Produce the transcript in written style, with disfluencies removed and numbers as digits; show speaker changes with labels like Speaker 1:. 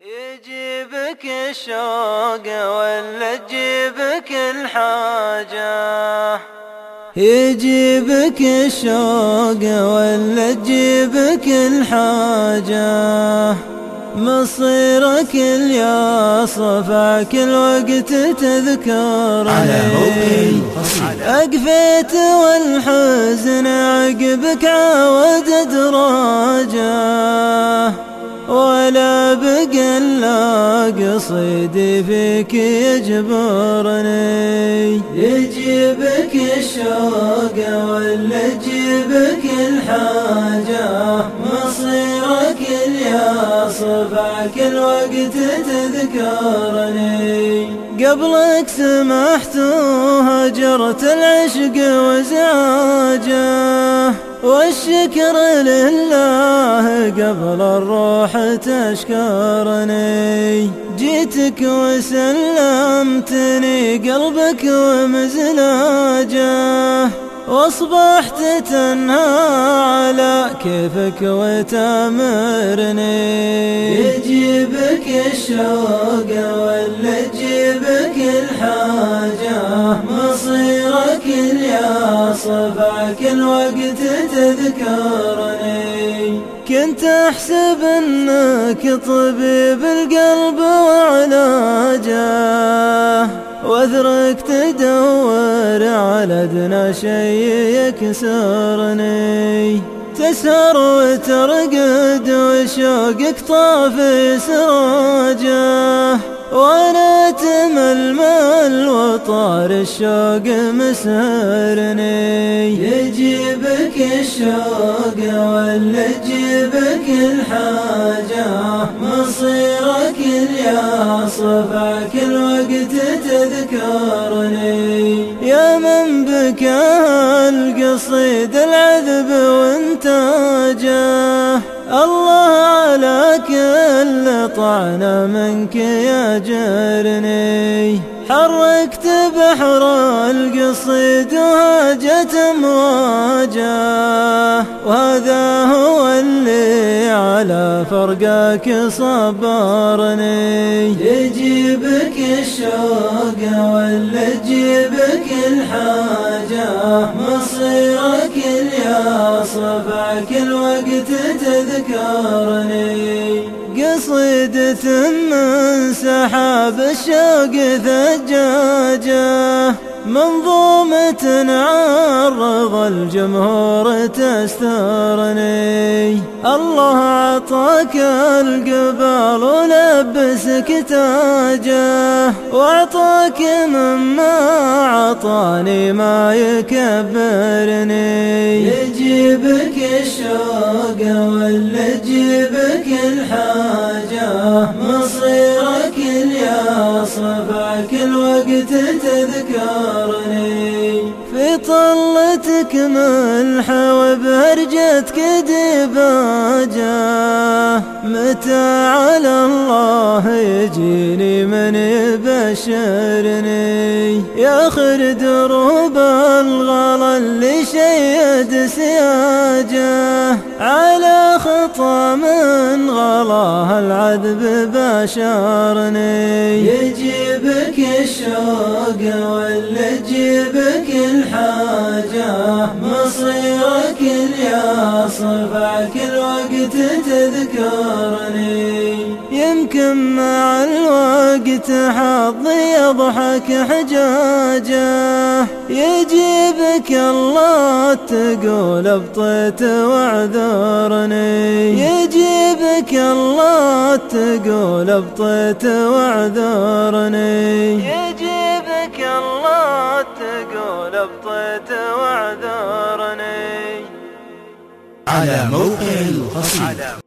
Speaker 1: يجيبك الشوق ولا تجيبك الحاجة، يجيبك الشوق ولا تجيبك الحاجة، مصيرك اليا صفا كل وقت تذكرني، أقفيت والحزن عقبك عاود دراجه، ولا بقى الا قصيدي فيك يجبرني، يجيبك الشوق ولا يجيبك الحاجة، مصيرك اليا صفا كل وقت تذكرني، قبلك سمحت وهجرت العشق وزعاجه، والشكر لله قبل الروح تشكرني، جيتك وسلمتني قلبك ومزلاجه، واصبحت تنهى على كيفك وتامرني، يجيبك الشوق ولا يجيبك الحاجة، مصيرك اليا صفا كل وقت تذكرني، كنت احسب انك طبيب القلب وعلاجه، واذرك تدور على ادنى شيء يكسرني، تسهر وترقد وشوقك طافي سراجه، وانا تململ وطار الشوق مسهرني، يجيبك الشوق ولا يجيبك الحاجة، مصيرك اليا صفا كل وقت تذكرني، يا من بكى القصيد العذب وانتاجه، الله على كل طعنة منك يجرني، حركت بحر القصيد وهاجت امواجه، وهذا هو اللي على فرقك صبرني، يجيبك الشوق ولا يجيبك الحاجة، مصيرك اليا صفا كل وقت تذكرني، قصيدة من سحاب الشوق ثجاجه، منظومة عرض الجمهور تسترني، الله عطاك القبال ولبسك تاجه، واعطاك مما عطاني ما يكبرني، يجيبك الشوق ولا يجيبك الحاجة، مصيرك اليا صفا كل وقت تذكرني، في طلتك ملحة وبهرجتك ديباجه، متى على الله يجيني من يبشرني، ياخر دروب الغلا اللي شيد سياجه، على خطى من غلاه العذب باشرني، يجيبك الشوق ولا يجيبك الحاجة، مصيرك اليا صفا كل وقت تذكرني، يمكن مع الوقت حظي يضحك حجاجه، يجيبك الله تقول ابطيت واعذرني، يجيبك الله تقول ابطيت واعذرني، يجيبك الله تقول ابطيت واعذرني.
Speaker 2: على موقع القصيدة.